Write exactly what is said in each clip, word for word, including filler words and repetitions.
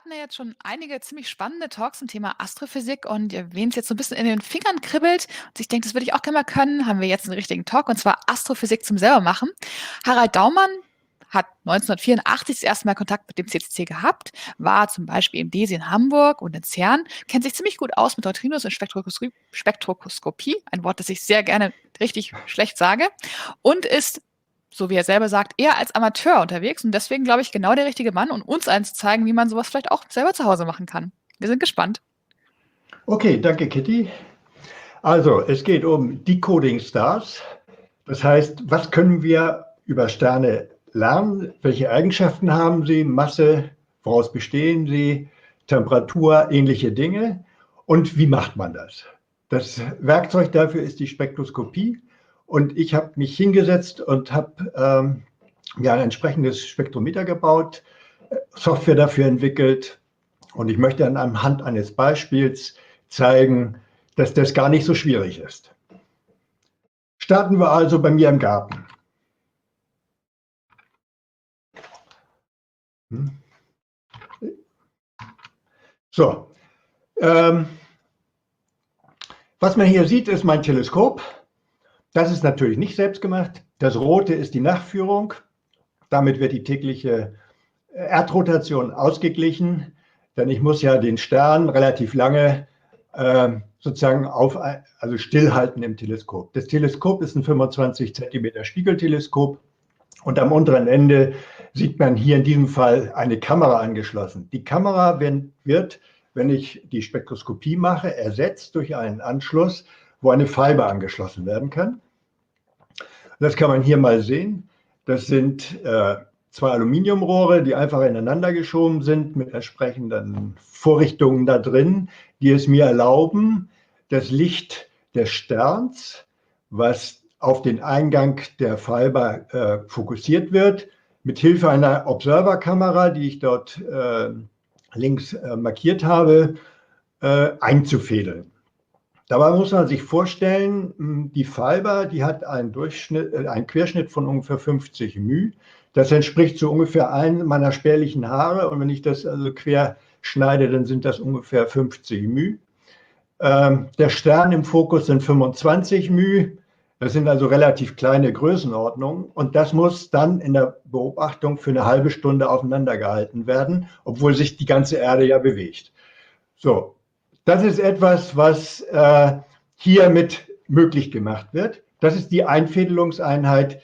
hatten ja jetzt schon einige ziemlich spannende Talks zum Thema Astrophysik und ja, wen es jetzt so ein bisschen in den Fingern kribbelt und sich denkt, das würde ich auch gerne mal können, haben wir jetzt einen richtigen Talk und zwar Astrophysik zum selber machen. Harald Daumann hat neunzehnhundertvierundachtzig das erste Mal Kontakt mit dem C C C gehabt, war zum Beispiel im D E S I in Hamburg und in CERN, kennt sich ziemlich gut aus mit Neutrinos und Spektroskopie, Spektroskopie, ein Wort, das ich sehr gerne richtig schlecht sage, und ist, so wie er selber sagt, eher als Amateur unterwegs und deswegen, glaube ich, genau der richtige Mann, um uns allen zu zeigen, wie man sowas vielleicht auch selber zu Hause machen kann. Wir sind gespannt. Okay, danke Kitty. Also, es geht um Decoding Stars. Das heißt, was können wir über Sterne lernen? Welche Eigenschaften haben sie? Masse, woraus bestehen sie? Temperatur, ähnliche Dinge. Und wie macht man das? Das Werkzeug dafür ist die Spektroskopie. Und ich habe mich hingesetzt und habe ähm, ja, ein entsprechendes Spektrometer gebaut, Software dafür entwickelt. Und ich möchte anhand eines Beispiels zeigen, dass das gar nicht so schwierig ist. Starten wir also bei mir im Garten. So, ähm, was man hier sieht, ist mein Teleskop. Das ist natürlich nicht selbst gemacht. Das Rote ist die Nachführung. Damit wird die tägliche Erdrotation ausgeglichen, denn ich muss ja den Stern relativ lange äh, sozusagen auf, also stillhalten im Teleskop. Das Teleskop ist ein fünfundzwanzig Zentimeter Spiegelteleskop und am unteren Ende sieht man hier in diesem Fall eine Kamera angeschlossen. Die Kamera wird, wenn ich die Spektroskopie mache, ersetzt durch einen Anschluss, wo eine Fiber angeschlossen werden kann. Das kann man hier mal sehen. Das sind äh, zwei Aluminiumrohre, die einfach ineinander geschoben sind mit entsprechenden Vorrichtungen da drin, die es mir erlauben, das Licht des Sterns, was auf den Eingang der Fiber äh, fokussiert wird, mit Hilfe einer Observerkamera, die ich dort äh, links äh, markiert habe, äh, einzufädeln. Dabei muss man sich vorstellen, die Fiber, die hat einen, Durchschnitt, einen Querschnitt von ungefähr fünfzig μ. Das entspricht so ungefähr einem meiner spärlichen Haare. Und wenn ich das also quer schneide, dann sind das ungefähr fünfzig μ. Ähm, der Stern im Fokus sind fünfundzwanzig μ. Das sind also relativ kleine Größenordnungen. Und das muss dann in der Beobachtung für eine halbe Stunde aufeinander gehalten werden, obwohl sich die ganze Erde ja bewegt. So. Das ist etwas, was äh, hiermit möglich gemacht wird. Das ist die Einfädelungseinheit.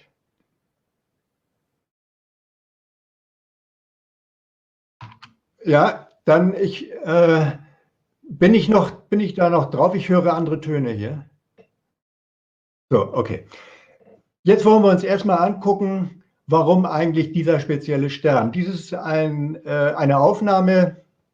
Ja, dann ich, äh, bin ich noch, bin ich da noch drauf? Ich höre andere Töne hier. So, okay. Jetzt wollen wir uns erstmal angucken, warum eigentlich dieser spezielle Stern. Dies ist ein, äh, eine Aufnahme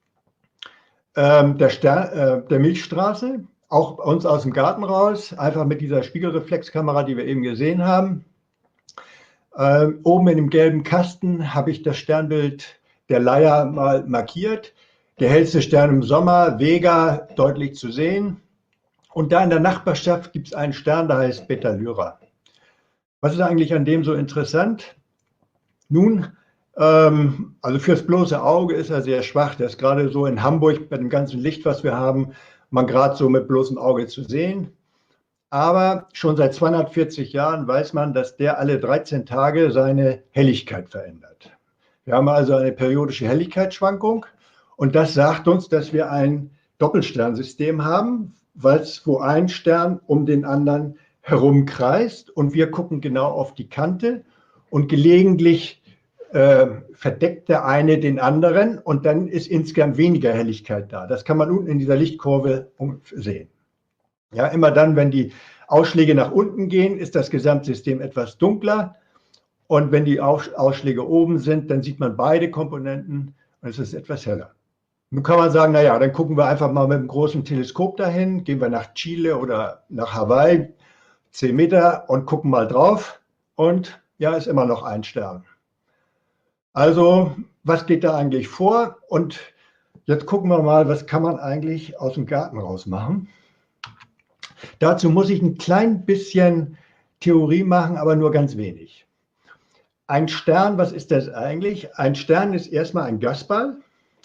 Der, Stern, äh, der Milchstraße, auch bei uns aus dem Garten raus, einfach mit dieser Spiegelreflexkamera, die wir eben gesehen haben. Ähm, oben in dem gelben Kasten habe ich das Sternbild der Leier mal markiert. Der hellste Stern im Sommer, Vega, deutlich zu sehen. Und da in der Nachbarschaft gibt es einen Stern, der heißt Beta Lyra. Was ist eigentlich an dem so interessant? Nun, also fürs bloße Auge ist er sehr schwach. Der ist gerade so in Hamburg bei dem ganzen Licht, was wir haben, man gerade so mit bloßem Auge zu sehen. Aber schon seit zweihundertvierzig Jahren weiß man, dass der alle dreizehn Tage seine Helligkeit verändert. Wir haben also eine periodische Helligkeitsschwankung und das sagt uns, dass wir ein Doppelsternsystem haben, wo ein Stern um den anderen herumkreist und wir gucken genau auf die Kante und gelegentlich Äh, verdeckt der eine den anderen und dann ist insgesamt weniger Helligkeit da. Das kann man unten in dieser Lichtkurve sehen. Ja, immer dann, wenn die Ausschläge nach unten gehen, ist das Gesamtsystem etwas dunkler und wenn die Ausschläge oben sind, dann sieht man beide Komponenten und es ist etwas heller. Nun kann man sagen, naja, dann gucken wir einfach mal mit einem großen Teleskop dahin, gehen wir nach Chile oder nach Hawaii, zehn Meter und gucken mal drauf und ja, ist immer noch ein Stern. Also, was geht da eigentlich vor? Und jetzt gucken wir mal, was kann man eigentlich aus dem Garten raus machen. Dazu muss ich ein klein bisschen Theorie machen, aber nur ganz wenig. Ein Stern, was ist das eigentlich? Ein Stern ist erstmal ein Gasball.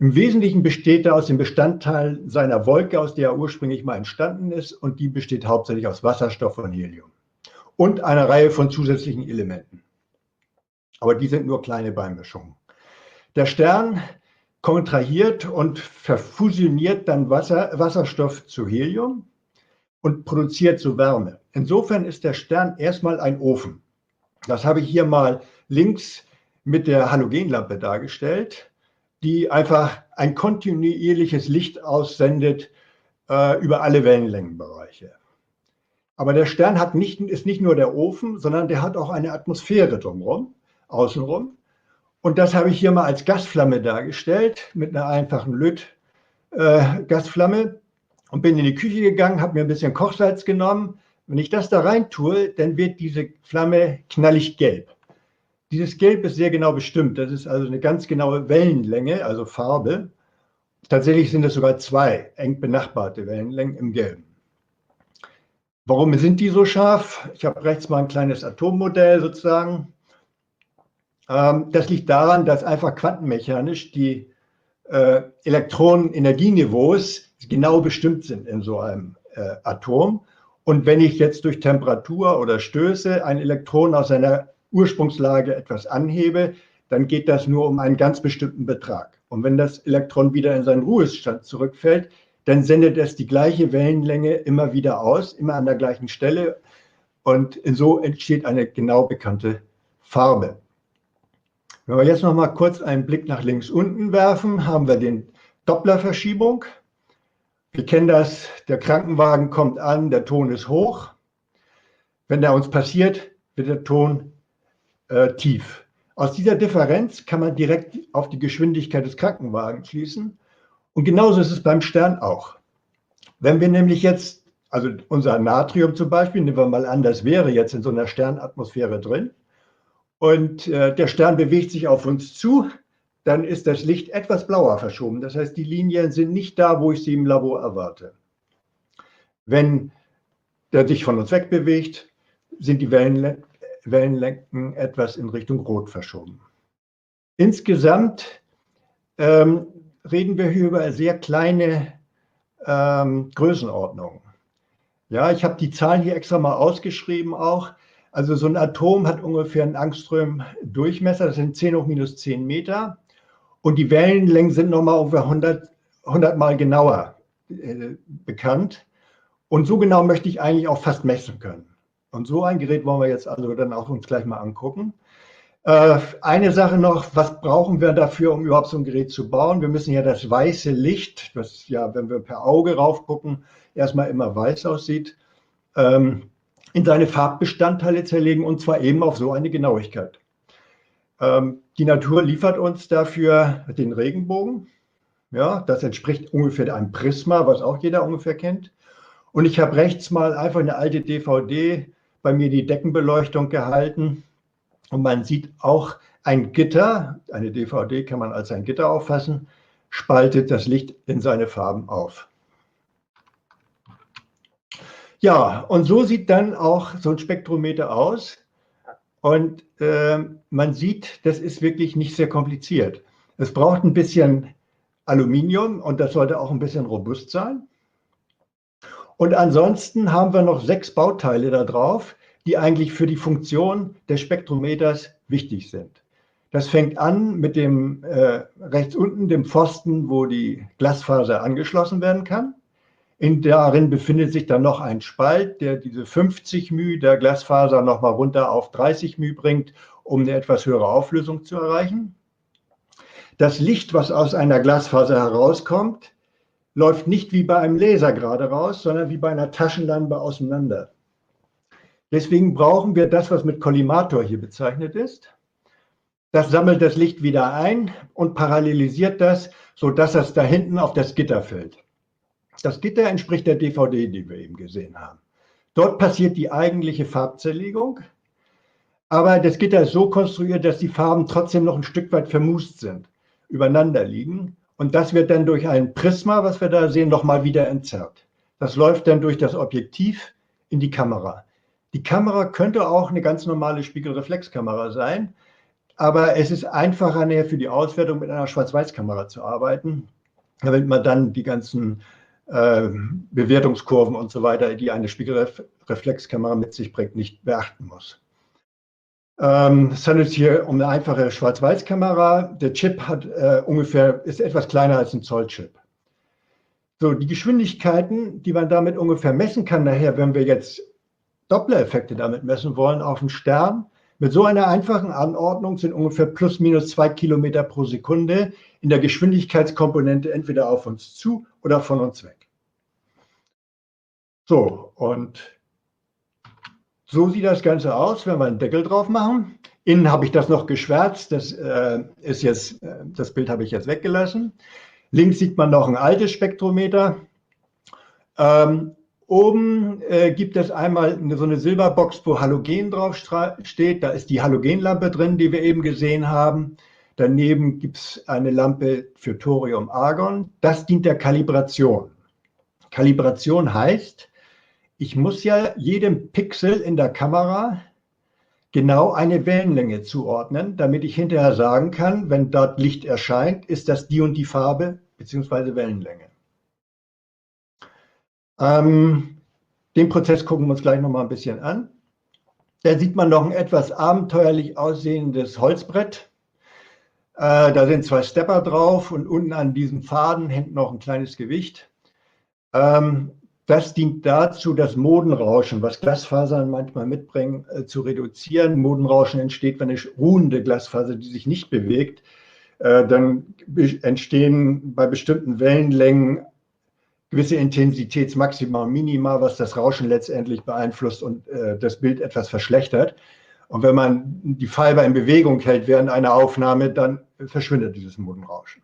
Im Wesentlichen besteht er aus dem Bestandteil seiner Wolke, aus der er ursprünglich mal entstanden ist, und die besteht hauptsächlich aus Wasserstoff und Helium und einer Reihe von zusätzlichen Elementen. Aber die sind nur kleine Beimischungen. Der Stern kontrahiert und verfusioniert dann Wasser, Wasserstoff zu Helium und produziert so Wärme. Insofern ist der Stern erstmal ein Ofen. Das habe ich hier mal links mit der Halogenlampe dargestellt, die einfach ein kontinuierliches Licht aussendet äh, über alle Wellenlängenbereiche. Aber der Stern hat nicht, ist nicht nur der Ofen, sondern der hat auch eine Atmosphäre drumherum, außenrum. Und das habe ich hier mal als Gasflamme dargestellt, mit einer einfachen Lötgasflamme. Äh, und bin in die Küche gegangen, habe mir ein bisschen Kochsalz genommen. Wenn ich das da rein tue, dann wird diese Flamme knallig gelb. Dieses Gelb ist sehr genau bestimmt. Das ist also eine ganz genaue Wellenlänge, also Farbe. Tatsächlich sind es sogar zwei eng benachbarte Wellenlängen im Gelben. Warum sind die so scharf? Ich habe rechts mal ein kleines Atommodell sozusagen. Das liegt daran, dass einfach quantenmechanisch die äh, Elektronenenergieniveaus genau bestimmt sind in so einem äh, Atom. Und wenn ich jetzt durch Temperatur oder Stöße ein Elektron aus seiner Ursprungslage etwas anhebe, dann geht das nur um einen ganz bestimmten Betrag. Und wenn das Elektron wieder in seinen Ruhestand zurückfällt, dann sendet es die gleiche Wellenlänge immer wieder aus, immer an der gleichen Stelle. Und so entsteht eine genau bekannte Farbe. Wenn wir jetzt noch mal kurz einen Blick nach links unten werfen, haben wir den Dopplerverschiebung. Wir kennen das, der Krankenwagen kommt an, der Ton ist hoch. Wenn der uns passiert, wird der Ton äh, tief. Aus dieser Differenz kann man direkt auf die Geschwindigkeit des Krankenwagens schließen. Und genauso ist es beim Stern auch. Wenn wir nämlich jetzt, also unser Natrium zum Beispiel, nehmen wir mal an, das wäre jetzt in so einer Sternatmosphäre drin, und äh, der Stern bewegt sich auf uns zu, dann ist das Licht etwas blauer verschoben. Das heißt, die Linien sind nicht da, wo ich sie im Labor erwarte. Wenn der sich von uns wegbewegt, sind die Wellenlängen, Wellenlängen etwas in Richtung Rot verschoben. Insgesamt ähm, reden wir hier über sehr kleine ähm, Größenordnungen. Ja, ich habe die Zahlen hier extra mal ausgeschrieben auch. Also so ein Atom hat ungefähr einen Angström-Durchmesser, das sind zehn hoch minus zehn Meter. Und die Wellenlängen sind nochmal ungefähr hundert, hundert Mal genauer äh, bekannt. Und so genau möchte ich eigentlich auch fast messen können. Und so ein Gerät wollen wir jetzt also dann auch uns gleich mal angucken. Äh, eine Sache noch, was brauchen wir dafür, um überhaupt so ein Gerät zu bauen? Wir müssen ja das weiße Licht, das ja, wenn wir per Auge rauf gucken, erstmal immer weiß aussieht, ähm, in seine Farbbestandteile zerlegen, und zwar eben auf so eine Genauigkeit. Ähm, die Natur liefert uns dafür den Regenbogen. Ja, das entspricht ungefähr einem Prisma, was auch jeder ungefähr kennt. Und ich habe rechts mal einfach eine alte D V D bei mir die Deckenbeleuchtung gehalten. Und man sieht auch ein Gitter, eine D V D kann man als ein Gitter auffassen, spaltet das Licht in seine Farben auf. Ja, und so sieht dann auch so ein Spektrometer aus. Und äh, man sieht, das ist wirklich nicht sehr kompliziert. Es braucht ein bisschen Aluminium und das sollte auch ein bisschen robust sein. Und ansonsten haben wir noch sechs Bauteile da drauf, die eigentlich für die Funktion des Spektrometers wichtig sind. Das fängt an mit dem äh, rechts unten, dem Pfosten, wo die Glasfaser angeschlossen werden kann. In darin befindet sich dann noch ein Spalt, der diese fünfzig μ der Glasfaser nochmal runter auf dreißig μ bringt, um eine etwas höhere Auflösung zu erreichen. Das Licht, was aus einer Glasfaser herauskommt, läuft nicht wie bei einem Laser gerade raus, sondern wie bei einer Taschenlampe auseinander. Deswegen brauchen wir das, was mit Kollimator hier bezeichnet ist. Das sammelt das Licht wieder ein und parallelisiert das, sodass das da hinten auf das Gitter fällt. Das Gitter entspricht der D V D, die wir eben gesehen haben. Dort passiert die eigentliche Farbzerlegung, aber das Gitter ist so konstruiert, dass die Farben trotzdem noch ein Stück weit vermust sind, übereinander liegen. Und das wird dann durch ein Prisma, was wir da sehen, nochmal wieder entzerrt. Das läuft dann durch das Objektiv in die Kamera. Die Kamera könnte auch eine ganz normale Spiegelreflexkamera sein, aber es ist einfacher näher für die Auswertung mit einer Schwarz-Weiß-Kamera zu arbeiten, damit man dann die ganzen äh, Bewertungskurven und so weiter, die eine Spiegelreflexkamera mit sich bringt, nicht beachten muss. Ähm, es handelt sich hier um eine einfache Schwarz-Weiß-Kamera. Der Chip hat äh, ungefähr, ist etwas kleiner als ein Zoll-Chip. So, die Geschwindigkeiten, die man damit ungefähr messen kann, nachher, wenn wir jetzt Doppler-Effekte damit messen wollen auf einen Stern, mit so einer einfachen Anordnung sind ungefähr plus minus zwei Kilometer pro Sekunde in der Geschwindigkeitskomponente entweder auf uns zu oder von uns weg. So, und so sieht das Ganze aus, wenn wir einen Deckel drauf machen. Innen habe ich das noch geschwärzt, das, äh, ist jetzt, äh, das Bild habe ich jetzt weggelassen. Links sieht man noch ein altes Spektrometer. Ähm, oben äh, gibt es einmal eine, so eine Silberbox, wo Halogen drauf steht. Da ist die Halogenlampe drin, die wir eben gesehen haben. Daneben gibt es eine Lampe für Thorium-Argon. Das dient der Kalibration. Kalibration heißt, ich muss ja jedem Pixel in der Kamera genau eine Wellenlänge zuordnen, damit ich hinterher sagen kann, wenn dort Licht erscheint, ist das die und die Farbe bzw. Wellenlänge. Ähm, den Prozess gucken wir uns gleich noch mal ein bisschen an. Da sieht man noch ein etwas abenteuerlich aussehendes Holzbrett. Äh, da sind zwei Stepper drauf und unten an diesem Faden hängt noch ein kleines Gewicht. Ähm, Das dient dazu, das Modenrauschen, was Glasfasern manchmal mitbringen, äh, zu reduzieren. Modenrauschen entsteht, wenn eine ruhende Glasfaser, die sich nicht bewegt, äh, dann entstehen bei bestimmten Wellenlängen gewisse Intensitätsmaxima und Minima, was das Rauschen letztendlich beeinflusst und äh, das Bild etwas verschlechtert. Und wenn man die Fiber in Bewegung hält während einer Aufnahme, dann verschwindet dieses Modenrauschen.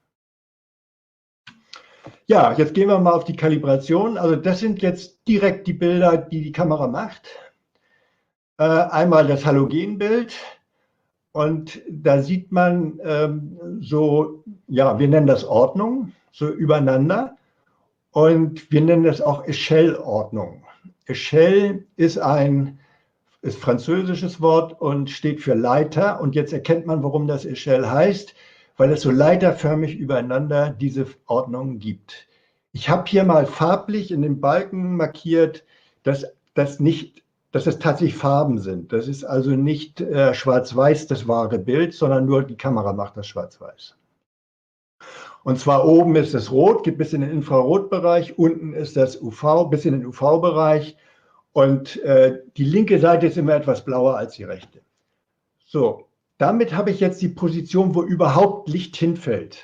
Ja, jetzt gehen wir mal auf die Kalibration. Also das sind jetzt direkt die Bilder, die die Kamera macht. Äh, einmal das Halogenbild und da sieht man ähm, so, ja, wir nennen das Ordnung, so übereinander und wir nennen das auch Échelle-Ordnung. Échelle ist ein ist französisches Wort und steht für Leiter und jetzt erkennt man, warum das Échelle heißt, weil es so leiterförmig übereinander diese Ordnungen gibt. Ich habe hier mal farblich in den Balken markiert, dass das nicht, dass es tatsächlich Farben sind. Das ist also nicht äh, schwarz-weiß das wahre Bild, sondern nur die Kamera macht das schwarz-weiß. Und zwar oben ist es rot, geht bis in den Infrarotbereich, unten ist das U V, bis in den U V-Bereich und äh, die linke Seite ist immer etwas blauer als die rechte. So. Damit habe ich jetzt die Position, wo überhaupt Licht hinfällt.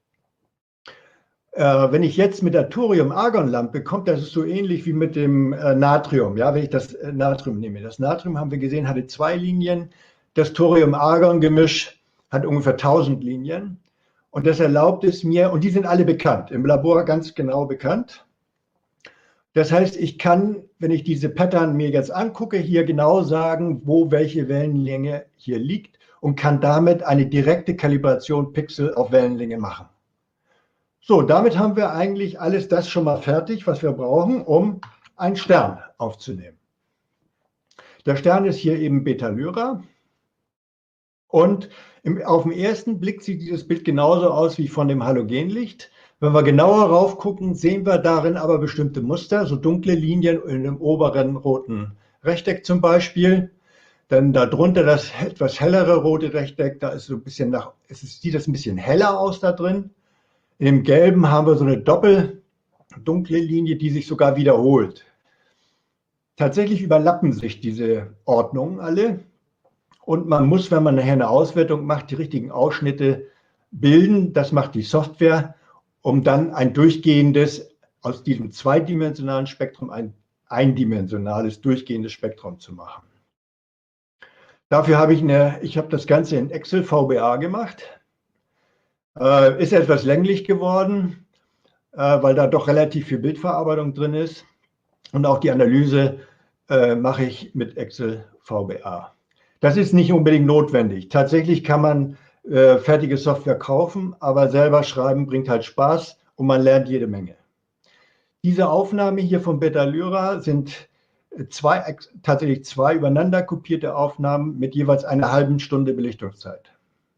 Äh, wenn ich jetzt mit der Thorium-Argon-Lampe komme, das ist so ähnlich wie mit dem äh, Natrium. Ja, wenn ich das äh, Natrium nehme. Das Natrium, haben wir gesehen, hatte zwei Linien. Das Thorium-Argon-Gemisch hat ungefähr tausend Linien. Und das erlaubt es mir, und die sind alle bekannt, im Labor ganz genau bekannt. Das heißt, ich kann, wenn ich diese Pattern mir jetzt angucke, hier genau sagen, wo welche Wellenlänge hier liegt. Und kann damit eine direkte Kalibration Pixel auf Wellenlänge machen. So, damit haben wir eigentlich alles das schon mal fertig, was wir brauchen, um einen Stern aufzunehmen. Der Stern ist hier eben Beta Lyra und im, auf den ersten Blick sieht dieses Bild genauso aus wie von dem Halogenlicht. Wenn wir genauer rauf gucken, sehen wir darin aber bestimmte Muster, so dunkle Linien in dem oberen roten Rechteck zum Beispiel. Dann darunter das etwas hellere rote Rechteck, da ist so ein bisschen nach, es sieht das ein bisschen heller aus da drin. In dem Gelben haben wir so eine doppeldunkle Linie, die sich sogar wiederholt. Tatsächlich überlappen sich diese Ordnungen alle und man muss, wenn man nachher eine Auswertung macht, die richtigen Ausschnitte bilden. Das macht die Software, um dann ein durchgehendes, aus diesem zweidimensionalen Spektrum ein eindimensionales, durchgehendes Spektrum zu machen. Dafür habe ich eine, ich habe das Ganze in Excel V B A gemacht. Äh, ist etwas länglich geworden, äh, weil da doch relativ viel Bildverarbeitung drin ist. Und auch die Analyse äh, mache ich mit Excel V B A. Das ist nicht unbedingt notwendig. Tatsächlich kann man äh, fertige Software kaufen, aber selber schreiben bringt halt Spaß und man lernt jede Menge. Diese Aufnahmen hier von Beta Lyra sind zwei, tatsächlich zwei übereinander kopierte Aufnahmen mit jeweils einer halben Stunde Belichtungszeit.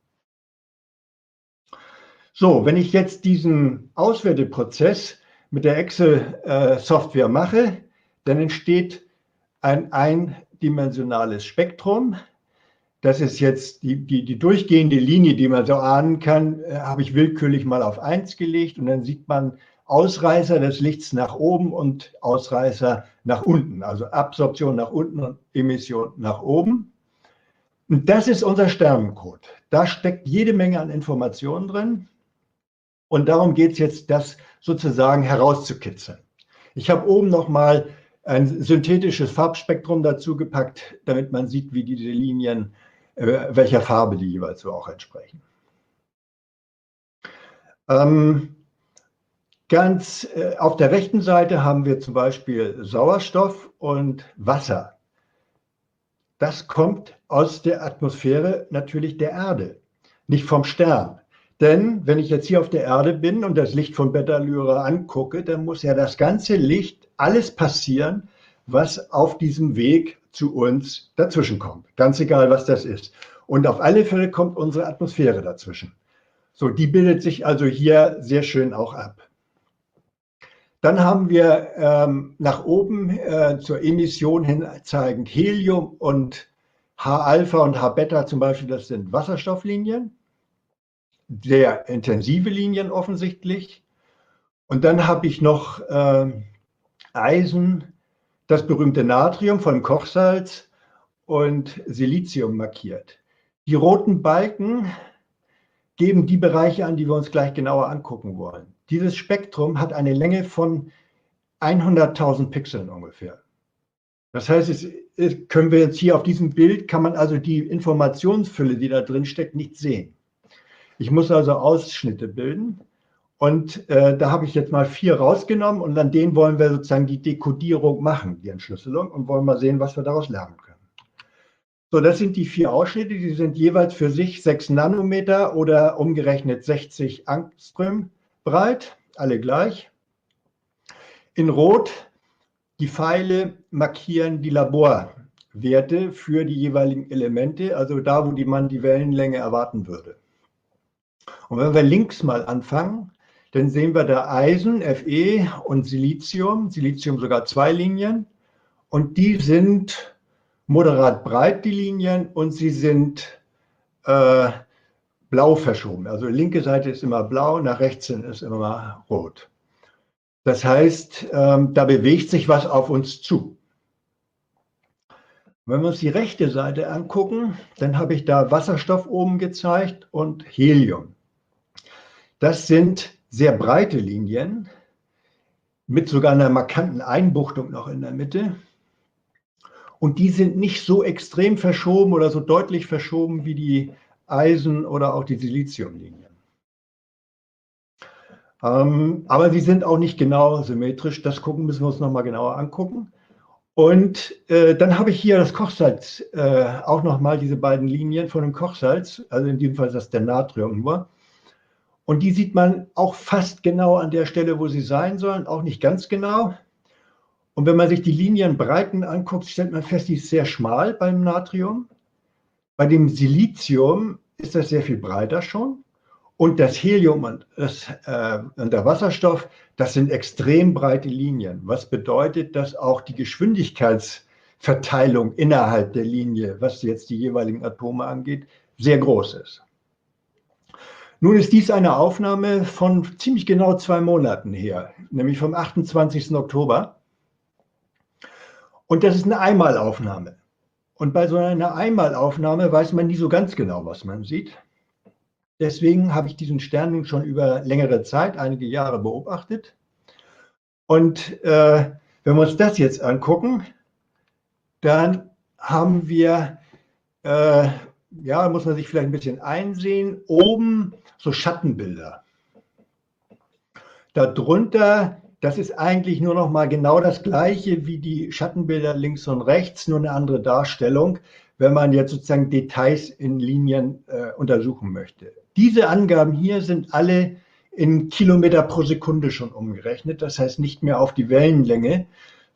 So, wenn ich jetzt diesen Auswerteprozess mit der Excel-Software mache, dann entsteht ein eindimensionales Spektrum. Das ist jetzt die, die, die durchgehende Linie, die man so ahnen kann, äh, habe ich willkürlich mal auf eins gelegt und dann sieht man Ausreißer des Lichts nach oben und Ausreißer nach unten, also Absorption nach unten und Emission nach oben. Und das ist unser Sternencode. Da steckt jede Menge an Informationen drin und darum geht es jetzt, das sozusagen herauszukitzeln. Ich habe oben nochmal ein synthetisches Farbspektrum dazu gepackt, damit man sieht, wie diese Linien, äh, welcher Farbe die jeweils so auch entsprechen. Ähm, ganz äh, auf der rechten Seite haben wir zum Beispiel Sauerstoff und Wasser. Das kommt aus der Atmosphäre natürlich der Erde, nicht vom Stern. Denn wenn ich jetzt hier auf der Erde bin und das Licht von Beta Lyrae angucke, dann muss ja das ganze Licht, alles passieren, was auf diesem Weg zu uns dazwischen kommt. Ganz egal, was das ist. Und auf alle Fälle kommt unsere Atmosphäre dazwischen. So, die bildet sich also hier sehr schön auch ab. Dann haben wir ähm, nach oben äh, zur Emission hin zeigend Helium und H-Alpha und H-Beta zum Beispiel, das sind Wasserstofflinien. Sehr intensive Linien offensichtlich. Und dann habe ich noch äh, Eisen, das berühmte Natrium von Kochsalz und Silizium markiert. Die roten Balken geben die Bereiche an, die wir uns gleich genauer angucken wollen. Dieses Spektrum hat eine Länge von hunderttausend Pixeln ungefähr. Das heißt, es, es können wir jetzt hier auf diesem Bild, kann man also die Informationsfülle, die da drin steckt, nicht sehen. Ich muss also Ausschnitte bilden und äh, da habe ich jetzt mal vier rausgenommen und an denen wollen wir sozusagen die Dekodierung machen, die Entschlüsselung, und wollen mal sehen, was wir daraus lernen können. So, das sind die vier Ausschnitte, die sind jeweils für sich sechs Nanometer oder umgerechnet sechzig Angström breit, alle gleich. In Rot die Pfeile markieren die Laborwerte für die jeweiligen Elemente, also da, wo die man die Wellenlänge erwarten würde. Und wenn wir links mal anfangen, dann sehen wir da Eisen, Fe und Silizium, Silizium sogar zwei Linien, und die sind moderat breit, die Linien, und sie sind äh, blau verschoben. Also linke Seite ist immer blau, nach rechts hin ist immer rot. Das heißt, ähm, da bewegt sich was auf uns zu. Wenn wir uns die rechte Seite angucken, dann habe ich da Wasserstoff oben gezeigt und Helium. Das sind sehr breite Linien mit sogar einer markanten Einbuchtung noch in der Mitte. Und die sind nicht so extrem verschoben oder so deutlich verschoben wie die Eisen- oder auch die Siliziumlinien. Ähm, aber sie sind auch nicht genau symmetrisch. Das gucken müssen wir uns nochmal genauer angucken. Und äh, dann habe ich hier das Kochsalz, äh, auch nochmal diese beiden Linien von dem Kochsalz, also in diesem Fall ist das der Natrium nur. Und die sieht man auch fast genau an der Stelle, wo sie sein sollen, auch nicht ganz genau. Und wenn man sich die Linienbreiten anguckt, stellt man fest, die ist sehr schmal beim Natrium. Bei dem Silizium ist das sehr viel breiter schon. Und das Helium und, das, äh, und der Wasserstoff, das sind extrem breite Linien. Was bedeutet, dass auch die Geschwindigkeitsverteilung innerhalb der Linie, was jetzt die jeweiligen Atome angeht, sehr groß ist. Nun ist dies eine Aufnahme von ziemlich genau zwei Monaten her, nämlich vom achtundzwanzigsten Oktober. Und das ist eine Einmalaufnahme. Und bei so einer Einmalaufnahme weiß man nie so ganz genau, was man sieht. Deswegen habe ich diesen Stern nun schon über längere Zeit, einige Jahre beobachtet. Und äh, wenn wir uns das jetzt angucken, dann haben wir, äh, ja, muss man sich vielleicht ein bisschen einsehen, oben so Schattenbilder. Darunter, das ist eigentlich nur noch mal genau das Gleiche wie die Schattenbilder links und rechts, nur eine andere Darstellung, wenn man jetzt sozusagen Details in Linien äh, untersuchen möchte. Diese Angaben hier sind alle in Kilometer pro Sekunde schon umgerechnet, das heißt nicht mehr auf die Wellenlänge,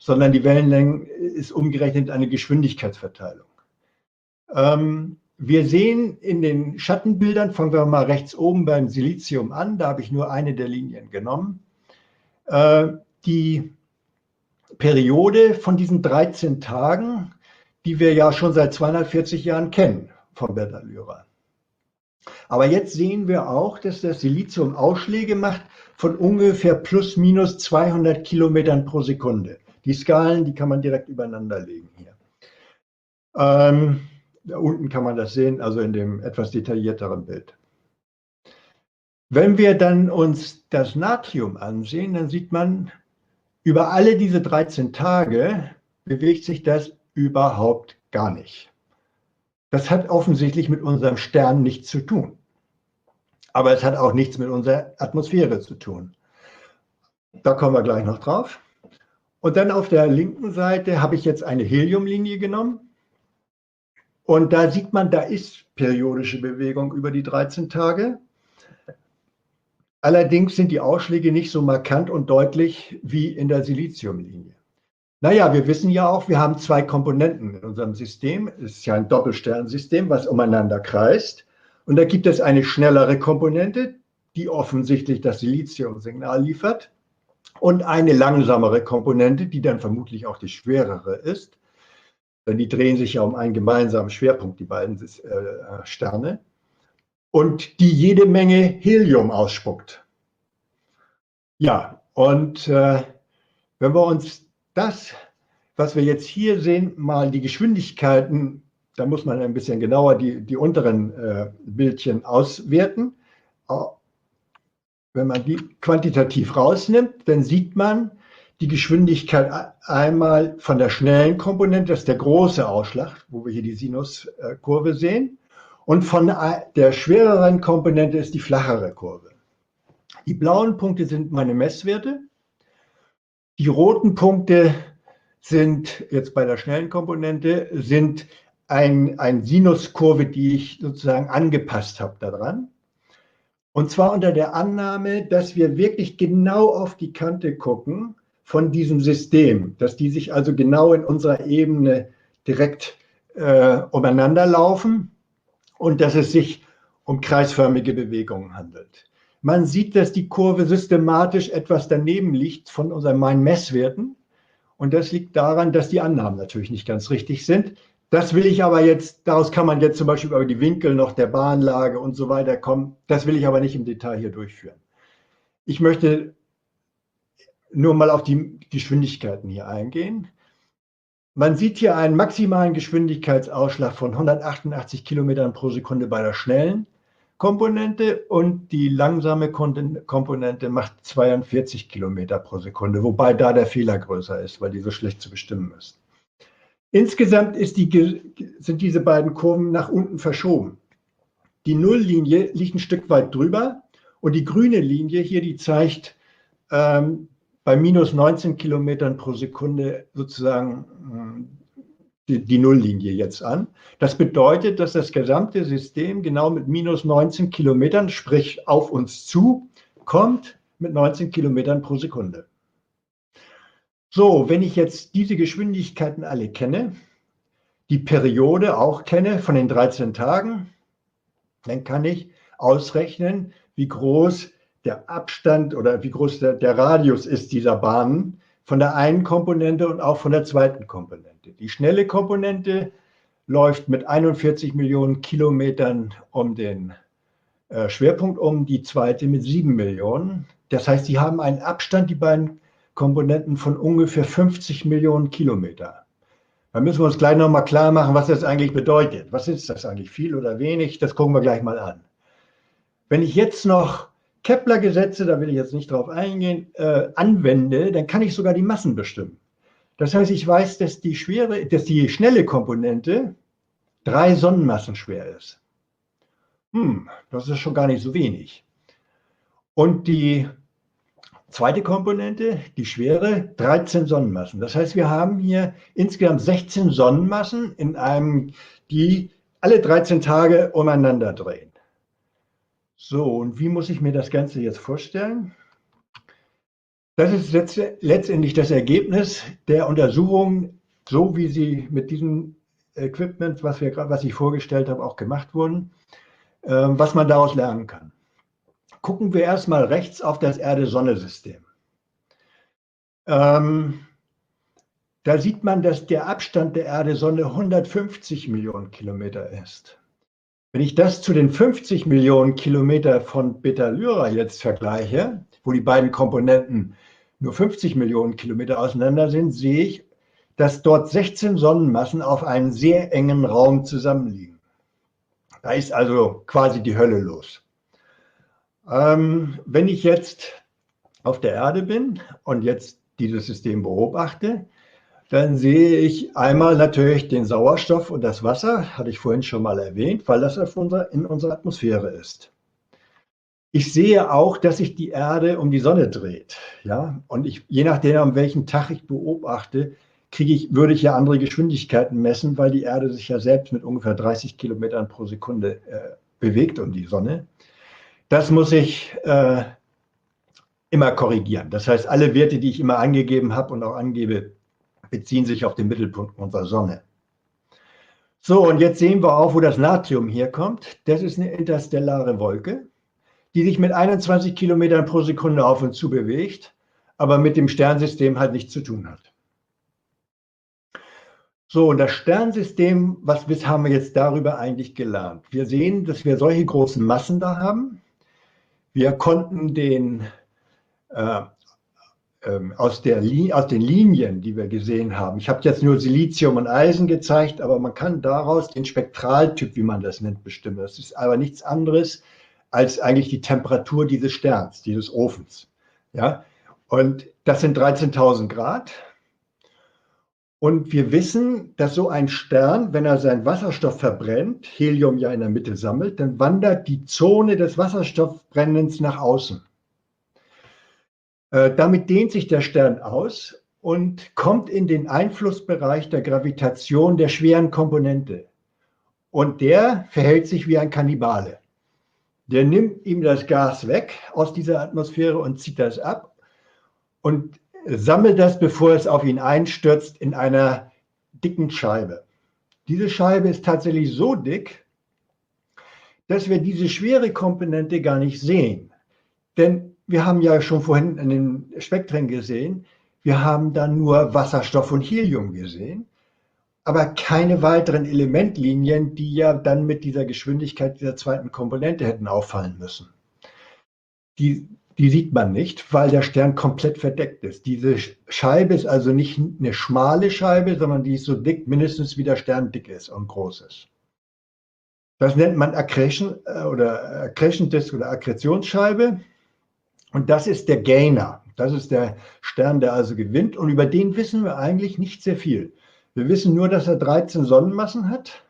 sondern die Wellenlänge ist umgerechnet eine Geschwindigkeitsverteilung. Ähm, wir sehen in den Schattenbildern, fangen wir mal rechts oben beim Silizium an, da habe ich nur eine der Linien genommen, äh, die Periode von diesen dreizehn Tagen, die wir ja schon seit zweihundertvierzig Jahren kennen vom Berta Lyra. Aber jetzt sehen wir auch, dass das Silizium Ausschläge macht von ungefähr plus minus zweihundert Kilometern pro Sekunde. Die Skalen, die kann man direkt übereinander legen hier. Ähm, da unten kann man das sehen, also in dem etwas detaillierteren Bild. Wenn wir dann uns das Natrium ansehen, dann sieht man, über alle diese dreizehn Tage bewegt sich das überhaupt gar nicht. Das hat offensichtlich mit unserem Stern nichts zu tun. Aber es hat auch nichts mit unserer Atmosphäre zu tun. Da kommen wir gleich noch drauf. Und dann auf der linken Seite habe ich jetzt eine Heliumlinie genommen. Und da sieht man, da ist periodische Bewegung über die dreizehn Tage. Allerdings sind die Ausschläge nicht so markant und deutlich wie in der Siliziumlinie. Naja, wir wissen ja auch, wir haben zwei Komponenten in unserem System. Es ist ja ein Doppelsternsystem, was umeinander kreist. Und da gibt es eine schnellere Komponente, die offensichtlich das Siliziumsignal liefert, und eine langsamere Komponente, die dann vermutlich auch die schwerere ist. Denn die drehen sich ja um einen gemeinsamen Schwerpunkt, die beiden äh, Sterne. Und die jede Menge Helium ausspuckt. Ja, und äh, wenn wir uns das, was wir jetzt hier sehen, mal die Geschwindigkeiten, da muss man ein bisschen genauer die, die unteren äh, Bildchen auswerten. Wenn man die quantitativ rausnimmt, dann sieht man die Geschwindigkeit einmal von der schnellen Komponente, das ist der große Ausschlag, wo wir hier die Sinuskurve sehen. Und von der schwereren Komponente ist die flachere Kurve. Die blauen Punkte sind meine Messwerte. Die roten Punkte sind jetzt bei der schnellen Komponente, sind ein, ein Sinuskurve, die ich sozusagen angepasst habe daran. Und zwar unter der Annahme, dass wir wirklich genau auf die Kante gucken von diesem System, dass die sich also genau in unserer Ebene direkt äh, umeinander laufen. Und dass es sich um kreisförmige Bewegungen handelt. Man sieht, dass die Kurve systematisch etwas daneben liegt von unseren meinen Messwerten. Und das liegt daran, dass die Annahmen natürlich nicht ganz richtig sind. Das will ich aber jetzt, daraus kann man jetzt zum Beispiel über die Winkel noch der Bahnlage und so weiter kommen. Das will ich aber nicht im Detail hier durchführen. Ich möchte nur mal auf die Geschwindigkeiten hier eingehen. Man sieht hier einen maximalen Geschwindigkeitsausschlag von hundertachtundachtzig Kilometern pro Sekunde bei der schnellen Komponente und die langsame Komponente macht zweiundvierzig Kilometer pro Sekunde, wobei da der Fehler größer ist, weil die so schlecht zu bestimmen ist. Insgesamt ist die, sind diese beiden Kurven nach unten verschoben. Die Nulllinie liegt ein Stück weit drüber und die grüne Linie hier, die zeigt ähm, bei minus neunzehn Kilometern pro Sekunde sozusagen die, die Nulllinie jetzt an. Das bedeutet, dass das gesamte System genau mit minus neunzehn Kilometern, sprich auf uns zu, kommt mit neunzehn Kilometern pro Sekunde. So, wenn ich jetzt diese Geschwindigkeiten alle kenne, die Periode auch kenne von den dreizehn Tagen, dann kann ich ausrechnen, wie groß der Abstand oder wie groß der, der Radius ist dieser Bahnen von der einen Komponente und auch von der zweiten Komponente. Die schnelle Komponente läuft mit einundvierzig Millionen Kilometern um den äh, Schwerpunkt um, die zweite mit sieben Millionen. Das heißt, sie haben einen Abstand, die beiden Komponenten, von ungefähr fünfzig Millionen Kilometer. Da müssen wir uns gleich nochmal klar machen, was das eigentlich bedeutet. Was ist das eigentlich, viel oder wenig? Das gucken wir gleich mal an. Wenn ich jetzt noch Kepler-Gesetze, da will ich jetzt nicht drauf eingehen, äh, anwende, dann kann ich sogar die Massen bestimmen. Das heißt, ich weiß, dass die schwere, dass die schnelle Komponente drei Sonnenmassen schwer ist. Hm, das ist schon gar nicht so wenig. Und die zweite Komponente, die schwere, dreizehn Sonnenmassen. Das heißt, wir haben hier insgesamt sechzehn Sonnenmassen in einem, die alle dreizehn Tage umeinander drehen. So, und wie muss ich mir das Ganze jetzt vorstellen? Das ist letztendlich das Ergebnis der Untersuchungen, so wie sie mit diesem Equipment, was, wir, was ich vorgestellt habe, auch gemacht wurden, was man daraus lernen kann. Gucken wir erstmal rechts auf das Erde-Sonne-System. Ähm, da sieht man, dass der Abstand der Erde-Sonne hundertfünfzig Millionen Kilometer ist. Wenn ich das zu den fünfzig Millionen Kilometer von Beta Lyra jetzt vergleiche, wo die beiden Komponenten nur fünfzig Millionen Kilometer auseinander sind, sehe ich, dass dort sechzehn Sonnenmassen auf einen sehr engen Raum zusammenliegen. Da ist also quasi die Hölle los. Ähm, wenn ich jetzt auf der Erde bin und jetzt dieses System beobachte, dann sehe ich einmal natürlich den Sauerstoff und das Wasser, hatte ich vorhin schon mal erwähnt, weil das auf unser, in unserer Atmosphäre ist. Ich sehe auch, dass sich die Erde um die Sonne dreht. Ja? Und ich, je nachdem, an welchem Tag ich beobachte, kriege ich, würde ich ja andere Geschwindigkeiten messen, weil die Erde sich ja selbst mit ungefähr dreißig Kilometern pro Sekunde äh, bewegt um die Sonne. Das muss ich äh, immer korrigieren. Das heißt, alle Werte, die ich immer angegeben habe und auch angebe, beziehen sich auf den Mittelpunkt unserer Sonne. So, und jetzt sehen wir auch, wo das Natrium herkommt. Das ist eine interstellare Wolke, die sich mit einundzwanzig Kilometern pro Sekunde auf und zu bewegt, aber mit dem Sternsystem halt nichts zu tun hat. So, und das Sternsystem, was haben wir jetzt darüber eigentlich gelernt? Wir sehen, dass wir solche großen Massen da haben. Wir konnten den äh, Aus, der, aus den Linien, die wir gesehen haben. Ich habe jetzt nur Silizium und Eisen gezeigt, aber man kann daraus den Spektraltyp, wie man das nennt, bestimmen. Das ist aber nichts anderes als eigentlich die Temperatur dieses Sterns, dieses Ofens. Ja? Und das sind dreizehntausend Grad. Und wir wissen, dass so ein Stern, wenn er seinen Wasserstoff verbrennt, Helium ja in der Mitte sammelt, dann wandert die Zone des Wasserstoffbrennens nach außen. Damit dehnt sich der Stern aus und kommt in den Einflussbereich der Gravitation der schweren Komponente. Und der verhält sich wie ein Kannibale. Der nimmt ihm das Gas weg aus dieser Atmosphäre und zieht das ab und sammelt das, bevor es auf ihn einstürzt, in einer dicken Scheibe. Diese Scheibe ist tatsächlich so dick, dass wir diese schwere Komponente gar nicht sehen. Denn wir haben ja schon vorhin in den Spektren gesehen, wir haben da nur Wasserstoff und Helium gesehen, aber keine weiteren Elementlinien, die ja dann mit dieser Geschwindigkeit dieser zweiten Komponente hätten auffallen müssen. Die, die sieht man nicht, weil der Stern komplett verdeckt ist. Diese Scheibe ist also nicht eine schmale Scheibe, sondern die ist so dick, mindestens wie der Stern dick ist und groß ist. Das nennt man Accretion oder Accretion Disk oder Akkretionsscheibe. Und das ist der Gainer. Das ist der Stern, der also gewinnt. Und über den wissen wir eigentlich nicht sehr viel. Wir wissen nur, dass er dreizehn Sonnenmassen hat.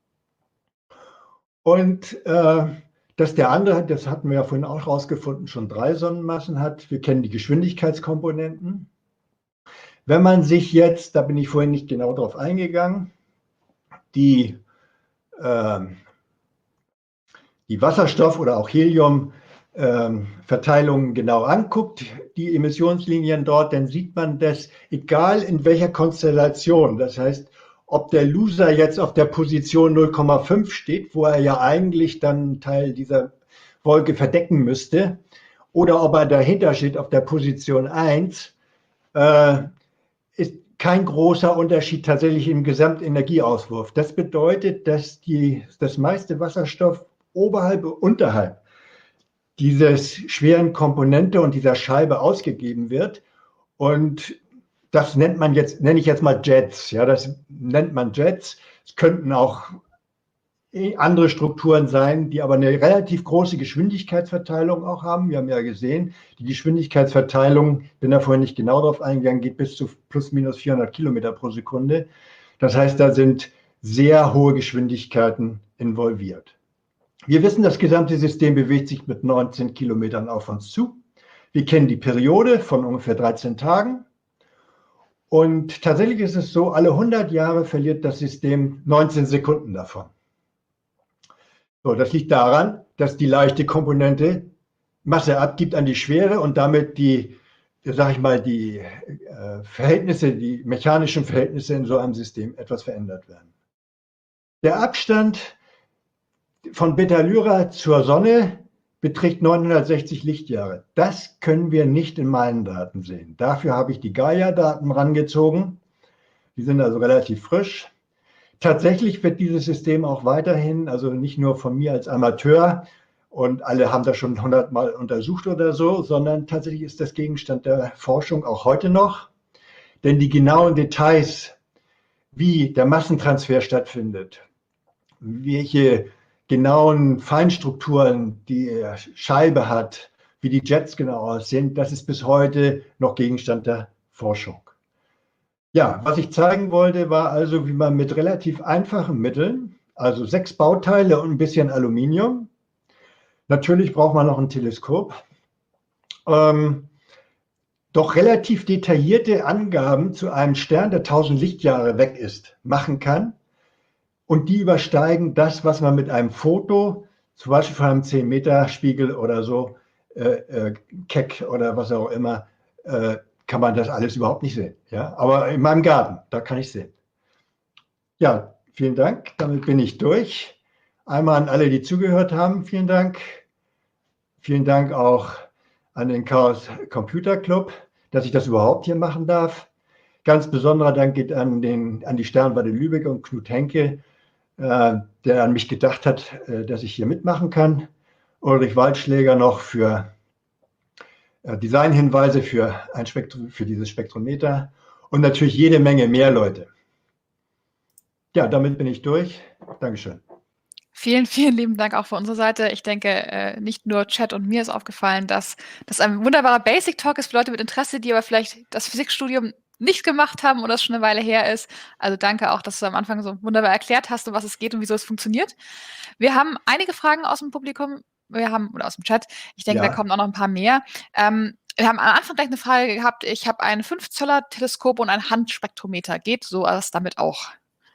Und äh, dass der andere, das hatten wir ja vorhin auch rausgefunden, schon drei Sonnenmassen hat. Wir kennen die Geschwindigkeitskomponenten. Wenn man sich jetzt, da bin ich vorhin nicht genau drauf eingegangen, die, äh, die Wasserstoff- oder auch Helium- Verteilungen genau anguckt, die Emissionslinien dort, dann sieht man, dass egal in welcher Konstellation, das heißt, ob der Loser jetzt auf der Position null Komma fünf steht, wo er ja eigentlich dann einen Teil dieser Wolke verdecken müsste, oder ob er dahinter steht auf der Position eins, äh, ist kein großer Unterschied tatsächlich im Gesamtenergieauswurf. Das bedeutet, dass die, das meiste Wasserstoff oberhalb und unterhalb dieses schweren Komponente und dieser Scheibe ausgegeben wird. Und das nennt man jetzt, nenne ich jetzt mal Jets. Ja, das nennt man Jets. Es könnten auch andere Strukturen sein, die aber eine relativ große Geschwindigkeitsverteilung auch haben. Wir haben ja gesehen, die Geschwindigkeitsverteilung, bin da vorhin nicht genau drauf eingegangen, geht bis zu plus minus vierhundert Kilometer pro Sekunde. Das heißt, da sind sehr hohe Geschwindigkeiten involviert. Wir wissen, das gesamte System bewegt sich mit neunzehn Kilometern auf uns zu. Wir kennen die Periode von ungefähr dreizehn Tagen. Und tatsächlich ist es so, alle hundert Jahre verliert das System neunzehn Sekunden davon. So, das liegt daran, dass die leichte Komponente Masse abgibt an die schwere und damit die sage ich mal, die äh, Verhältnisse, die mechanischen Verhältnisse in so einem System etwas verändert werden. Der Abstand von Beta Lyrae zur Sonne beträgt neunhundertsechzig Lichtjahre. Das können wir nicht in meinen Daten sehen. Dafür habe ich die Gaia-Daten rangezogen. Die sind also relativ frisch. Tatsächlich wird dieses System auch weiterhin, also nicht nur von mir als Amateur, und alle haben das schon hundertmal untersucht oder so, sondern tatsächlich ist das Gegenstand der Forschung auch heute noch. Denn die genauen Details, wie der Massentransfer stattfindet, welche genauen Feinstrukturen die Scheibe hat, wie die Jets genau aussehen, das ist bis heute noch Gegenstand der Forschung. Ja, was ich zeigen wollte, war also, wie man mit relativ einfachen Mitteln, also sechs Bauteile und ein bisschen Aluminium, natürlich braucht man noch ein Teleskop, ähm, doch relativ detaillierte Angaben zu einem Stern, der tausend Lichtjahre weg ist, machen kann. Und die übersteigen das, was man mit einem Foto, zum Beispiel von einem zehn Meter Spiegel oder so, äh, äh, Keck oder was auch immer, äh, kann man das alles überhaupt nicht sehen. Ja? Aber in meinem Garten, da kann ich sehen. Ja, vielen Dank. Damit bin ich durch. Einmal an alle, die zugehört haben, vielen Dank. Vielen Dank auch an den Chaos Computer Club, dass ich das überhaupt hier machen darf. Ganz besonderer Dank geht an, den, an die Sternwarte Lübeck und Knut Henke, äh, der an mich gedacht hat, äh, dass ich hier mitmachen kann. Ulrich Waldschläger noch für äh, Designhinweise für, ein Spektrum, für dieses Spektrometer und natürlich jede Menge mehr Leute. Ja, damit bin ich durch. Dankeschön. Vielen, vielen lieben Dank auch von unserer Seite. Ich denke, äh, nicht nur Chat und mir ist aufgefallen, dass das ein wunderbarer Basic Talk ist für Leute mit Interesse, die aber vielleicht das Physikstudium nicht gemacht haben oder es schon eine Weile her ist. Also danke auch, dass du am Anfang so wunderbar erklärt hast, um was es geht und wieso es funktioniert. Wir haben einige Fragen aus dem Publikum, wir haben, oder aus dem Chat. Ich denke, da Ja. kommen auch noch ein paar mehr. Ähm, wir haben am Anfang gleich eine Frage gehabt. Ich habe ein fünf Zöller Teleskop und ein Handspektrometer. Geht sowas damit auch?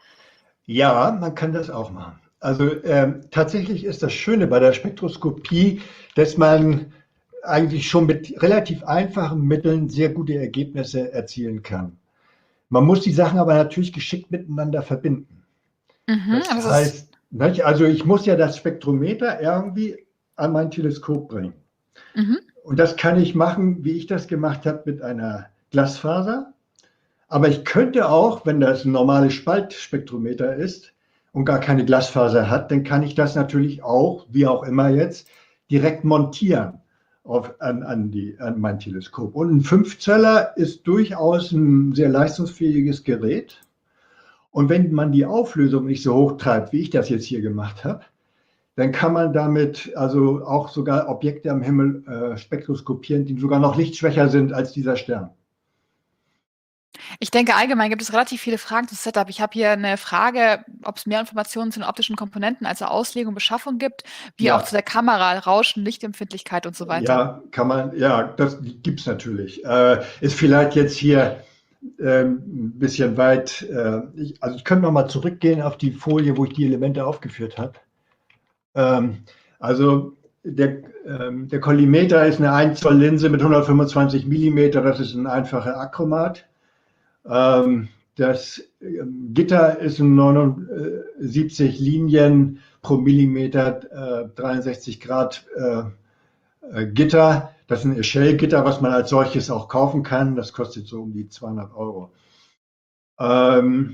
Ja, man kann das auch machen. Also ähm, tatsächlich ist das Schöne bei der Spektroskopie, dass man eigentlich schon mit relativ einfachen Mitteln sehr gute Ergebnisse erzielen kann. Man muss die Sachen aber natürlich geschickt miteinander verbinden. Mhm, Das das ist, heißt, nicht, also ich muss ja das Spektrometer irgendwie an mein Teleskop bringen. mhm. Und das kann ich machen, wie ich das gemacht habe, mit einer Glasfaser. Aber ich könnte auch, wenn das ein normales Spaltspektrometer ist und gar keine Glasfaser hat, dann kann ich das natürlich auch, wie auch immer jetzt, direkt montieren auf, an, an, die, an mein Teleskop. Und ein fünf Zöller ist durchaus ein sehr leistungsfähiges Gerät. Und wenn man die Auflösung nicht so hoch treibt, wie ich das jetzt hier gemacht habe, dann kann man damit also auch sogar Objekte am Himmel äh, spektroskopieren, die sogar noch lichtschwächer sind als dieser Stern. Ich denke, allgemein gibt es relativ viele Fragen zum Setup. Ich habe hier eine Frage, ob es mehr Informationen zu den optischen Komponenten, also Auslegung, Beschaffung gibt, wie auch Ja. zu der Kamera, Rauschen, Lichtempfindlichkeit und so weiter. Ja, kann man, ja, das gibt es natürlich. Äh, ist vielleicht jetzt hier ähm, ein bisschen weit. Äh, ich, also ich könnte noch mal zurückgehen auf die Folie, wo ich die Elemente aufgeführt habe. Ähm, also der, ähm, der Kollimeter ist eine ein Zoll Linse mit hundertfünfundzwanzig Millimeter. Das ist ein einfacher Achromat. Ähm, das ähm, Gitter ist ein neunundsiebzig Linien pro Millimeter, äh, dreiundsechzig Grad äh, äh, Gitter. Das ist ein Echelle-Gitter, was man als solches auch kaufen kann. Das kostet so um die zweihundert Euro. Ähm,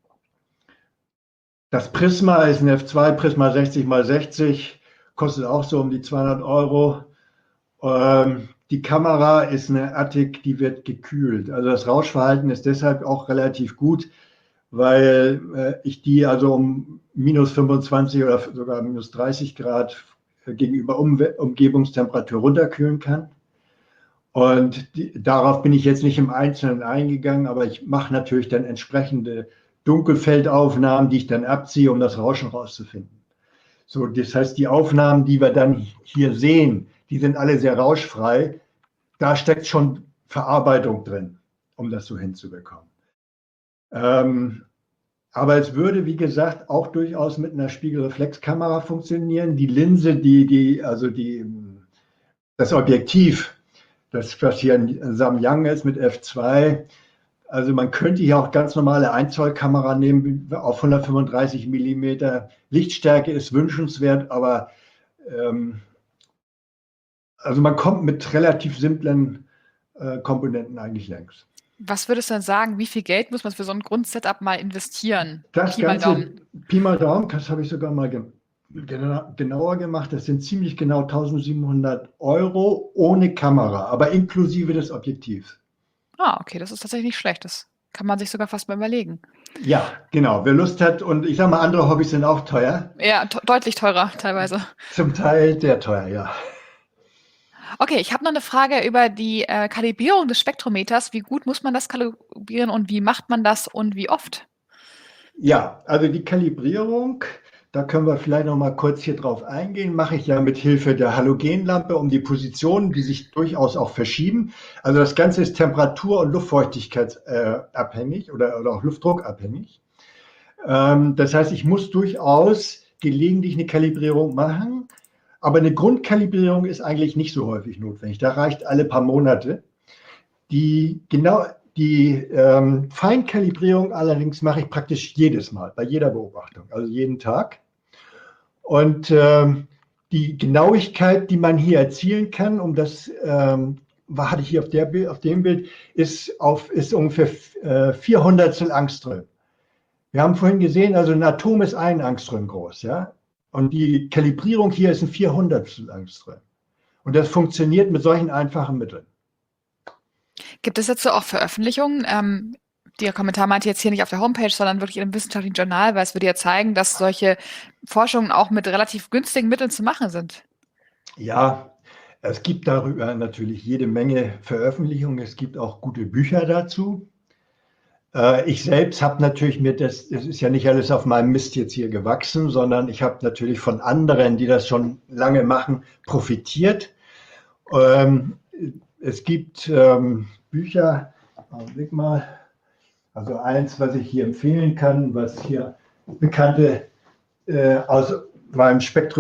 das Prisma ist ein F zwei Prisma sechzig mal sechzig, kostet auch so um die zweihundert Euro. Ähm, die Kamera ist eine Attic, die wird gekühlt. Also das Rauschverhalten ist deshalb auch relativ gut, weil äh, ich die also um minus fünfundzwanzig oder sogar minus dreißig Grad gegenüber um Umgebungstemperatur runterkühlen kann. Und die, darauf bin ich jetzt nicht im Einzelnen eingegangen, aber ich mache natürlich dann entsprechende Dunkelfeldaufnahmen, die ich dann abziehe, um das Rauschen rauszufinden. So, das heißt, die Aufnahmen, die wir dann hier sehen, die sind alle sehr rauschfrei. Da steckt schon Verarbeitung drin, um das so hinzubekommen. Ähm, aber es würde, wie gesagt, auch durchaus mit einer Spiegelreflexkamera funktionieren. Die Linse, die, die, also die, das Objektiv, das, was hier in Samyang ist mit F zwei. Also man könnte hier auch ganz normale eins Zoll Kamera nehmen auf hundertfünfunddreißig Millimeter. Lichtstärke ist wünschenswert, aber ähm, also man kommt mit relativ simplen äh, Komponenten eigentlich längst. Was würdest du denn sagen, wie viel Geld muss man für so ein Grundsetup mal investieren? Das Pi mal Ganze, Daumen. Pi mal Daumen, das habe ich sogar mal ge gena genauer gemacht. Das sind ziemlich genau tausendsiebenhundert Euro ohne Kamera, aber inklusive des Objektivs. Ah, okay, das ist tatsächlich nicht schlecht. Das kann man sich sogar fast mal überlegen. Ja, genau. Wer Lust hat, und ich sage mal, andere Hobbys sind auch teuer. Ja, te- deutlich teurer teilweise. Zum Teil sehr teuer, ja. Okay, ich habe noch eine Frage über die äh, Kalibrierung des Spektrometers. Wie gut muss man das kalibrieren und wie macht man das und wie oft? Ja, also die Kalibrierung, da können wir vielleicht noch mal kurz hier drauf eingehen, mache ich ja mit Hilfe der Halogenlampe um die Positionen, die sich durchaus auch verschieben. Also das Ganze ist temperatur- und luftfeuchtigkeitsabhängig oder, oder auch luftdruckabhängig. Ähm, das heißt, ich muss durchaus gelegentlich eine Kalibrierung machen, aber eine Grundkalibrierung ist eigentlich nicht so häufig notwendig. Da reicht alle paar Monate. Die, genau, die ähm, Feinkalibrierung allerdings mache ich praktisch jedes Mal, bei jeder Beobachtung, also jeden Tag. Und ähm, die Genauigkeit, die man hier erzielen kann, um das ähm, hatte ich hier auf, der, auf dem Bild, ist, auf, ist ungefähr äh, vier Hundertstel Angström. Wir haben vorhin gesehen, also ein Atom ist ein Angström groß, ja. Und die Kalibrierung hier ist ein vier Hundertstel Angström. Und das funktioniert mit solchen einfachen Mitteln. Gibt es dazu auch Veröffentlichungen? Ähm, der Kommentar meinte jetzt hier nicht auf der Homepage, sondern wirklich in einem wissenschaftlichen Journal, weil es würde ja zeigen, dass solche Forschungen auch mit relativ günstigen Mitteln zu machen sind. Ja, es gibt darüber natürlich jede Menge Veröffentlichungen. Es gibt auch gute Bücher dazu. Äh, ich selbst habe natürlich mir das, das ist ja nicht alles auf meinem Mist jetzt hier gewachsen, sondern ich habe natürlich von anderen, die das schon lange machen, profitiert. Ähm, es gibt ähm, Bücher, Augenblick mal, also eins, was ich hier empfehlen kann, was hier bekannte äh, aus meinem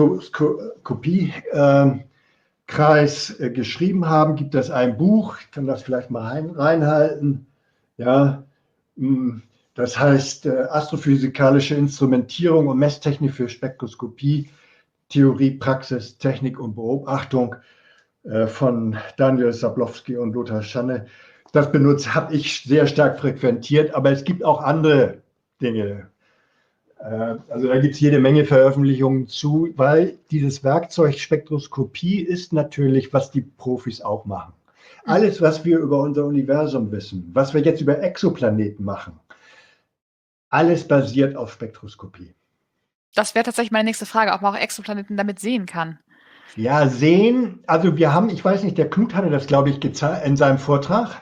Spektroskopie-Kreis äh, geschrieben haben, gibt es ein Buch, ich kann das vielleicht mal rein, reinhalten, ja, mh, das heißt äh, Astrophysikalische Instrumentierung und Messtechnik für Spektroskopie, Theorie, Praxis, Technik und Beobachtung äh, von Daniel Sablowski und Lothar Schanne. Das benutzt, habe ich sehr stark frequentiert, aber es gibt auch andere Dinge. Also da gibt es jede Menge Veröffentlichungen zu, weil dieses Werkzeug Spektroskopie ist natürlich, was die Profis auch machen. Alles, was wir über unser Universum wissen, was wir jetzt über Exoplaneten machen, alles basiert auf Spektroskopie. Das wäre tatsächlich meine nächste Frage, ob man auch Exoplaneten damit sehen kann. Ja, sehen, also wir haben, ich weiß nicht, der Knut hatte das, glaube ich, in seinem Vortrag.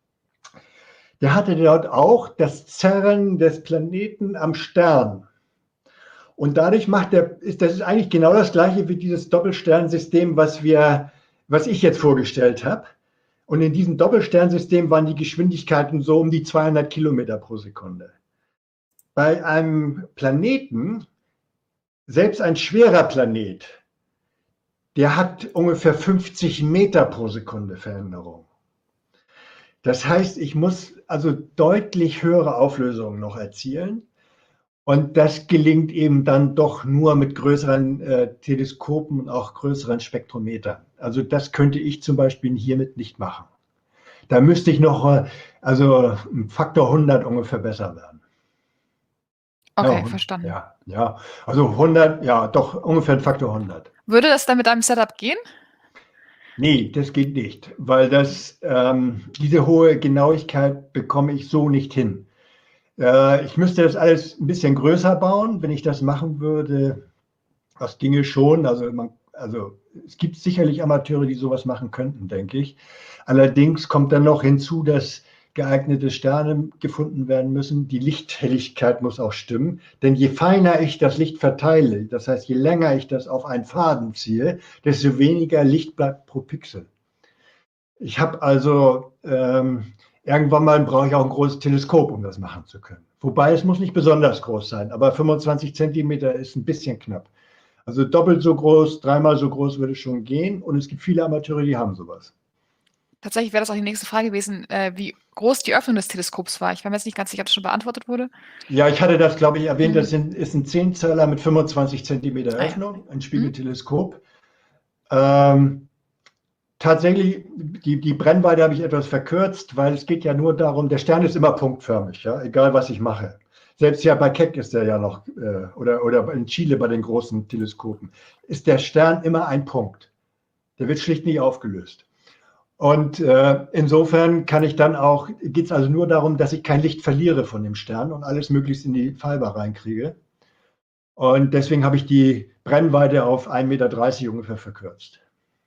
Der hatte dort auch das Zerren des Planeten am Stern. Und dadurch macht der, ist, das ist eigentlich genau das gleiche wie dieses Doppelsternsystem, was wir, was ich jetzt vorgestellt habe. Und in diesem Doppelsternsystem waren die Geschwindigkeiten so um die zweihundert Kilometer pro Sekunde. Bei einem Planeten, selbst ein schwerer Planet, der hat ungefähr fünfzig Meter pro Sekunde Veränderung. Das heißt, ich muss also deutlich höhere Auflösungen noch erzielen. Und das gelingt eben dann doch nur mit größeren äh, Teleskopen und auch größeren Spektrometern. Also das könnte ich zum Beispiel hiermit nicht machen. Da müsste ich noch, äh, also ein Faktor hundert ungefähr besser werden. Okay, Ja, verstanden. ja, ja, also hundert, ja, doch ungefähr ein Faktor hundert. Würde das dann mit einem Setup gehen? Nee, das geht nicht, weil das, ähm, diese hohe Genauigkeit bekomme ich so nicht hin. Äh, ich müsste das alles ein bisschen größer bauen, wenn ich das machen würde. Das ginge schon. Also, man, also es gibt sicherlich Amateure, die sowas machen könnten, denke ich. Allerdings kommt dann noch hinzu, dass geeignete Sterne gefunden werden müssen. Die Lichthelligkeit muss auch stimmen. Denn je feiner ich das Licht verteile, das heißt, je länger ich das auf einen Faden ziehe, desto weniger Licht bleibt pro Pixel. Ich habe also ähm, irgendwann mal brauche ich auch ein großes Teleskop, um das machen zu können. Wobei es muss nicht besonders groß sein, aber fünfundzwanzig Zentimeter ist ein bisschen knapp. Also doppelt so groß, dreimal so groß würde schon gehen und es gibt viele Amateure, die haben sowas. Tatsächlich wäre das auch die nächste Frage gewesen, äh, wie groß die Öffnung des Teleskops war. Ich war mir jetzt nicht ganz sicher, ob das schon beantwortet wurde. Ja, ich hatte das, glaube ich, erwähnt. Mhm. Das sind, ist ein Zehnzöller mit fünfundzwanzig Zentimeter Ah ja. Öffnung, ein Mhm. Spiegelteleskop. Ähm, tatsächlich, die, die Brennweite habe ich etwas verkürzt, weil es geht ja nur darum, der Stern ist immer punktförmig, ja, egal was ich mache. Selbst ja bei Keck ist der ja noch, äh, oder, oder in Chile bei den großen Teleskopen, ist der Stern immer ein Punkt. Der wird schlicht nicht aufgelöst. Und äh, insofern kann ich dann auch, geht es also nur darum, dass ich kein Licht verliere von dem Stern und alles möglichst in die Fiber reinkriege. Und deswegen habe ich die Brennweite auf ein Meter dreißig ungefähr verkürzt.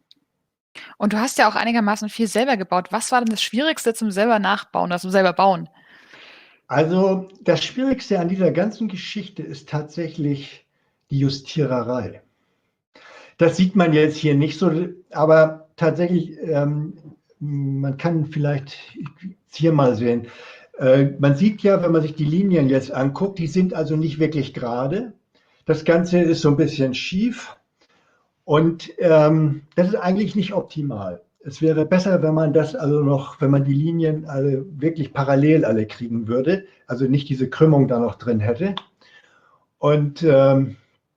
Und du hast ja auch einigermaßen viel selber gebaut. Was war denn das Schwierigste zum selber nachbauen, also selber bauen? Also das Schwierigste an dieser ganzen Geschichte ist tatsächlich die Justiererei. Das sieht man jetzt hier nicht so, aber tatsächlich, ähm, man kann vielleicht hier mal sehen. Äh, man sieht ja, wenn man sich die Linien jetzt anguckt, die sind also nicht wirklich gerade. Das Ganze ist so ein bisschen schief und ähm, das ist eigentlich nicht optimal. Es wäre besser, wenn man das also noch, wenn man die Linien alle wirklich parallel alle kriegen würde, also nicht diese Krümmung da noch drin hätte. Und ähm,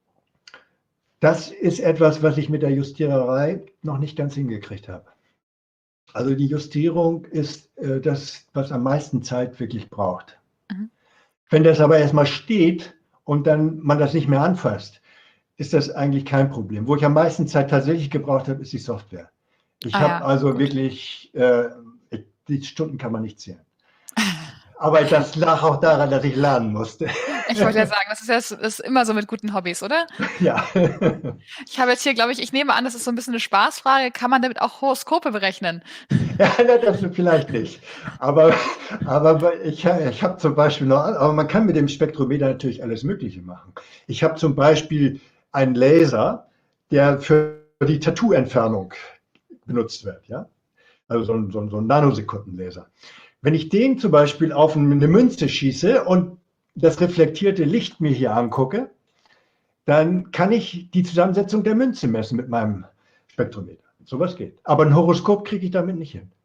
das ist etwas, was ich mit der Justiererei noch nicht ganz hingekriegt habe. Also die Justierung ist äh, das, was am meisten Zeit wirklich braucht. Mhm. Wenn das aber erstmal steht und dann man das nicht mehr anfasst, ist das eigentlich kein Problem. Wo ich am meisten Zeit tatsächlich gebraucht habe, ist die Software. Ich Ah habe ja, also gut. wirklich, äh, die Stunden kann man nicht zählen. Aber das lag auch daran, dass ich lernen musste. Ich wollte ja sagen, das ist, ja, das ist immer so mit guten Hobbys, oder? Ja. Ich habe jetzt hier, glaube ich, ich nehme an, das ist so ein bisschen eine Spaßfrage. Kann man damit auch Horoskope berechnen? Ja, das vielleicht nicht. Aber, aber ich, ich habe zum Beispiel noch, aber man kann mit dem Spektrometer natürlich alles Mögliche machen. Ich habe zum Beispiel einen Laser, der für die Tattoo-Entfernung benutzt wird, ja. Also so ein, so ein, so ein Nanosekundenlaser. Wenn ich den zum Beispiel auf eine Münze schieße und das reflektierte Licht mir hier angucke, dann kann ich die Zusammensetzung der Münze messen mit meinem Spektrometer. Sowas geht. Aber ein Horoskop kriege ich damit nicht hin.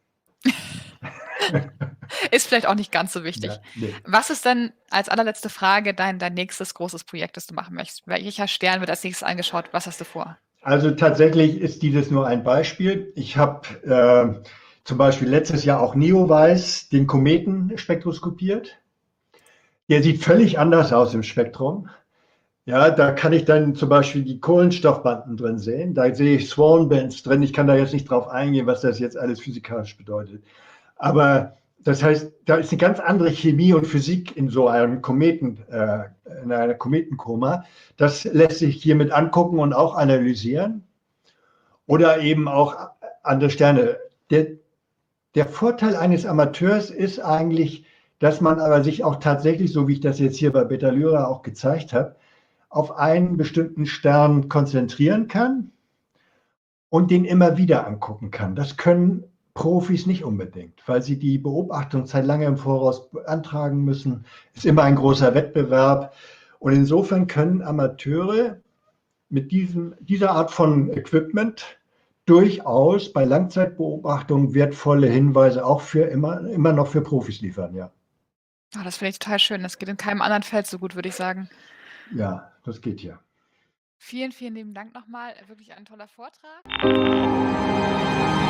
Ist vielleicht auch nicht ganz so wichtig. Ja, nee. Was ist denn als allerletzte Frage dein, dein nächstes großes Projekt, das du machen möchtest? Welcher Stern wird als nächstes angeschaut? Was hast du vor? Also tatsächlich ist dieses nur ein Beispiel. Ich habe äh, zum Beispiel letztes Jahr auch Neowise, den Kometen, spektroskopiert. Der sieht völlig anders aus im Spektrum. Ja, da kann ich dann zum Beispiel die Kohlenstoffbanden drin sehen. Da sehe ich Swan-Bands drin. Ich kann da jetzt nicht drauf eingehen, was das jetzt alles physikalisch bedeutet. Aber das heißt, da ist eine ganz andere Chemie und Physik in so einem Kometen, äh, in einer Kometenkoma. Das lässt sich hiermit angucken und auch analysieren. Oder eben auch andere Sterne. Der, der Vorteil eines Amateurs ist eigentlich, dass man aber sich auch tatsächlich, so wie ich das jetzt hier bei Beta Lyra auch gezeigt habe, auf einen bestimmten Stern konzentrieren kann und den immer wieder angucken kann. Das können Profis nicht unbedingt, weil sie die Beobachtungszeit lange im Voraus beantragen müssen. Ist immer ein großer Wettbewerb. Und insofern können Amateure mit diesem, dieser Art von Equipment durchaus bei Langzeitbeobachtungen wertvolle Hinweise auch für immer, immer noch für Profis liefern, ja. Oh, das finde ich total schön. Das geht in keinem anderen Feld so gut, würde ich sagen. Ja, das geht ja. Vielen, vielen lieben Dank nochmal. Wirklich ein toller Vortrag.